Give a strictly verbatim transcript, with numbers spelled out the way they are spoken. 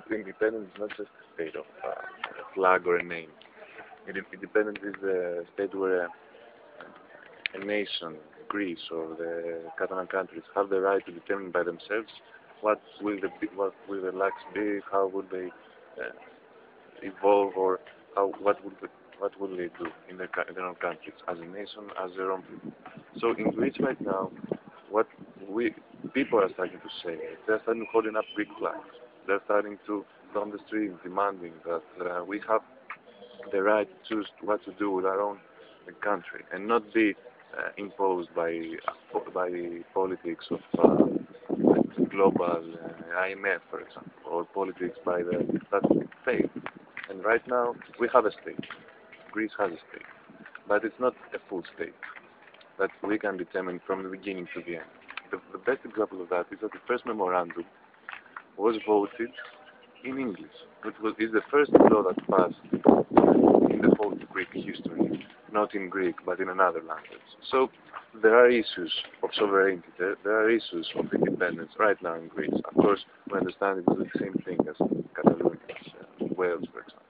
independence is not just a state of uh, a flag or a name. Independence is a state where a, a nation, Greece or the Catalan countries, have the right to determine by themselves what will the what will the lags be, how will they uh, evolve, or how what will the, what will they do in their, in their own countries as a nation, as their own people. So in Greece right now, what we people are starting to say, they're starting holding up Greek flags. They're starting to go on the street demanding that uh, we have the right to choose what to do with our own country and not be uh, imposed by uh, by politics of uh, global uh, I M F, for example, or politics by the that state. And right now we have a state. Greece has a state, but it's not a full state that we can determine from the beginning to the end. The, the best example of that is that the first memorandum was voted in English. It was is the first law that passed in the whole Greek history, not in Greek but in another language. So there are issues of sovereignty, there, there are issues of independence right now in Greece. Of course, we understand it's the same thing as Catalonia, as uh, Wales, for example.